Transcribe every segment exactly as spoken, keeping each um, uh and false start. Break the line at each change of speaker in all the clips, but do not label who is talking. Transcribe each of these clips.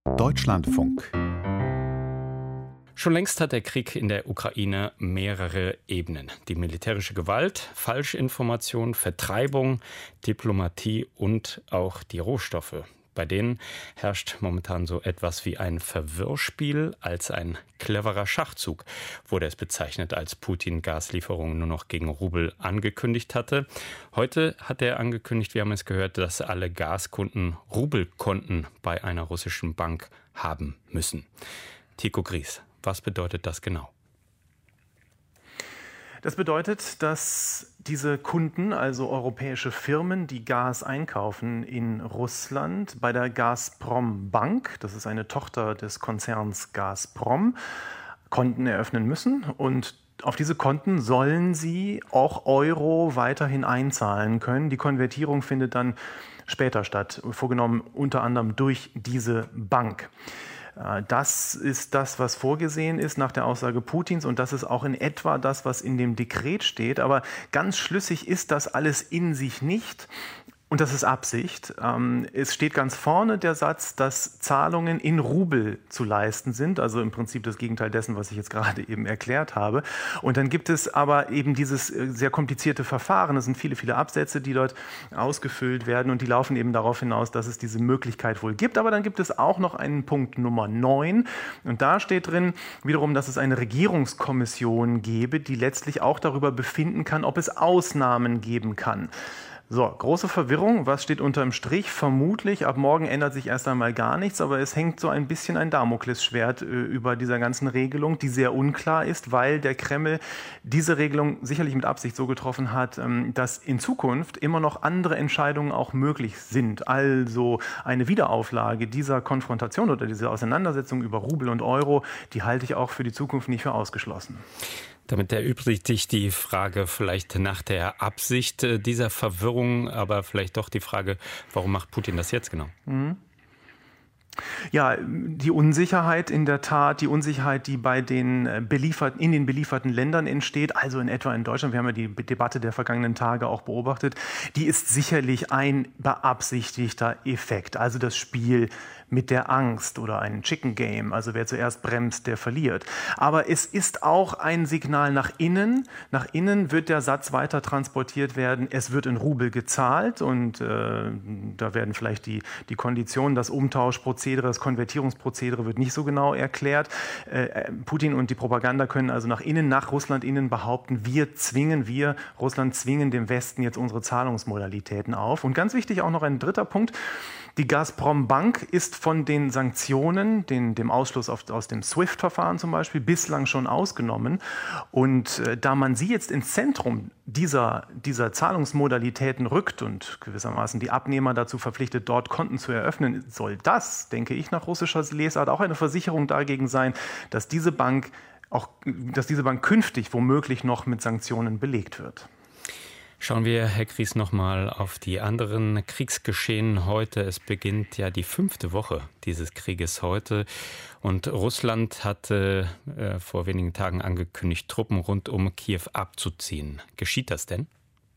Deutschlandfunk.
Schon längst hat der Krieg in der Ukraine mehrere Ebenen. Die militärische Gewalt, Falschinformation, Vertreibung, Diplomatie und auch die Rohstoffe. Bei denen herrscht momentan so etwas wie ein Verwirrspiel als ein cleverer Schachzug, wurde es bezeichnet, als Putin Gaslieferungen nur noch gegen Rubel angekündigt hatte. Heute hat er angekündigt, wir haben es gehört, dass alle Gaskunden Rubelkonten bei einer russischen Bank haben müssen. Tycho Gries, was bedeutet das genau?
Das bedeutet, dass diese Kunden, also europäische Firmen, die Gas einkaufen in Russland, bei der Gazprom Bank, das ist eine Tochter des Konzerns Gazprom, Konten eröffnen müssen. Und auf diese Konten sollen sie auch Euro weiterhin einzahlen können. Die Konvertierung findet dann später statt, vorgenommen unter anderem durch diese Bank. Das ist das, was vorgesehen ist nach der Aussage Putins, und das ist auch in etwa das, was in dem Dekret steht. Aber ganz schlüssig ist das alles in sich nicht. Und das ist Absicht. Es steht ganz vorne der Satz, dass Zahlungen in Rubel zu leisten sind. Also im Prinzip das Gegenteil dessen, was ich jetzt gerade eben erklärt habe. Und dann gibt es aber eben dieses sehr komplizierte Verfahren. Es sind viele, viele Absätze, die dort ausgefüllt werden. Und die laufen eben darauf hinaus, dass es diese Möglichkeit wohl gibt. Aber dann gibt es auch noch einen Punkt Nummer neun. Und da steht drin wiederum, dass es eine Regierungskommission gebe, die letztlich auch darüber befinden kann, ob es Ausnahmen geben kann. So, große Verwirrung. Was steht unterm Strich? Vermutlich, ab morgen ändert sich erst einmal gar nichts, aber es hängt so ein bisschen ein Damoklesschwert äh, über dieser ganzen Regelung, die sehr unklar ist, weil der Kreml diese Regelung sicherlich mit Absicht so getroffen hat, ähm, dass in Zukunft immer noch andere Entscheidungen auch möglich sind. Also eine Wiederauflage dieser Konfrontation oder dieser Auseinandersetzung über Rubel und Euro, die halte ich auch für die Zukunft nicht für ausgeschlossen.
Damit erübrigt sich die Frage vielleicht nach der Absicht dieser Verwirrung, aber vielleicht doch die Frage, warum macht Putin das jetzt genau?
Mhm. Ja, die Unsicherheit in der Tat, die Unsicherheit, die bei den belieferten, in den belieferten Ländern entsteht, also in etwa in Deutschland, wir haben ja die Debatte der vergangenen Tage auch beobachtet, die ist sicherlich ein beabsichtigter Effekt. Also das Spiel mit der Angst oder ein Chicken Game, also wer zuerst bremst, der verliert. Aber es ist auch ein Signal nach innen. Nach innen wird der Satz weiter transportiert werden, es wird in Rubel gezahlt und äh, da werden vielleicht die, die Konditionen, das Umtauschprozedere, das Konvertierungsprozedere wird nicht so genau erklärt. Äh, Putin und die Propaganda können also nach innen, nach Russland innen behaupten, wir zwingen, wir, Russland zwingen dem Westen jetzt unsere Zahlungsmodalitäten auf. Und ganz wichtig auch noch ein dritter Punkt. Die Gazprom Bank ist von den Sanktionen, den, dem Ausschluss auf, aus dem SWIFT-Verfahren zum Beispiel, bislang schon ausgenommen. Und äh, da man sie jetzt ins Zentrum dieser, dieser Zahlungsmodalitäten rückt und gewissermaßen die Abnehmer dazu verpflichtet, dort Konten zu eröffnen, soll das, denke ich, nach russischer Lesart auch eine Versicherung dagegen sein, dass diese Bank, auch, dass diese Bank künftig womöglich noch mit Sanktionen belegt wird.
Schauen wir, Herr Gries, nochmal auf die anderen Kriegsgeschehen heute. Es beginnt ja die fünfte Woche dieses Krieges heute. Und Russland hatte äh, vor wenigen Tagen angekündigt, Truppen rund um Kiew abzuziehen. Geschieht das denn?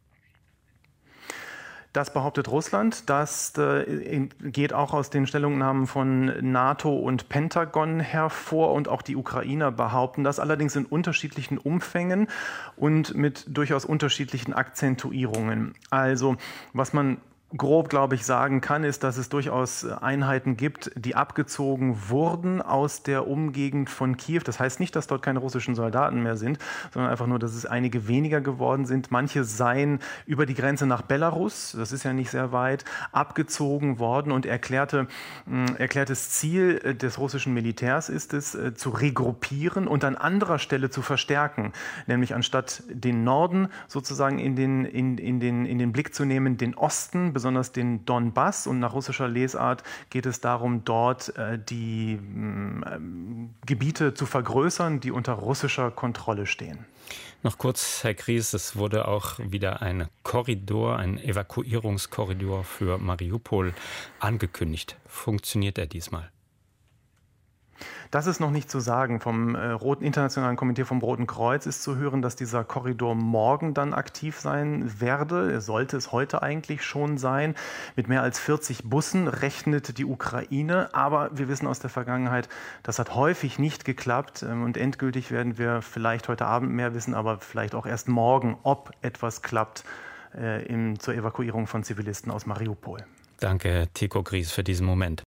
Das behauptet Russland. Das äh, geht auch aus den Stellungnahmen von NATO und Pentagon hervor. Und auch die Ukrainer behaupten das, allerdings in unterschiedlichen Umfängen und mit durchaus unterschiedlichen Akzentuierungen. Also, was man grob, glaube ich, sagen kann, ist, dass es durchaus Einheiten gibt, die abgezogen wurden aus der Umgegend von Kiew. Das heißt nicht, dass dort keine russischen Soldaten mehr sind, sondern einfach nur, dass es einige weniger geworden sind. Manche seien über die Grenze nach Belarus, das ist ja nicht sehr weit, abgezogen worden und erklärte, äh, erklärtes Ziel des russischen Militärs ist es, äh, zu regruppieren und an anderer Stelle zu verstärken. Nämlich anstatt den Norden sozusagen in den, in, in den, in den Blick zu nehmen, den Osten, besonders den Donbass, und nach russischer Lesart geht es darum, dort äh, die äh, Gebiete zu vergrößern, die unter russischer Kontrolle stehen.
Noch kurz, Herr Gries, es wurde auch wieder ein Korridor, ein Evakuierungskorridor für Mariupol angekündigt. Funktioniert er diesmal?
Das ist noch nicht zu sagen. Vom äh, Roten, Internationalen Komitee vom Roten Kreuz ist zu hören, dass dieser Korridor morgen dann aktiv sein werde. Sollte es heute eigentlich schon sein. Mit mehr als vierzig Bussen rechnet die Ukraine. Aber wir wissen aus der Vergangenheit, das hat häufig nicht geklappt. Ähm, und endgültig werden wir vielleicht heute Abend mehr wissen, aber vielleicht auch erst morgen, ob etwas klappt äh, im, zur Evakuierung von Zivilisten aus Mariupol.
Danke, Tycho Gries, für diesen Moment.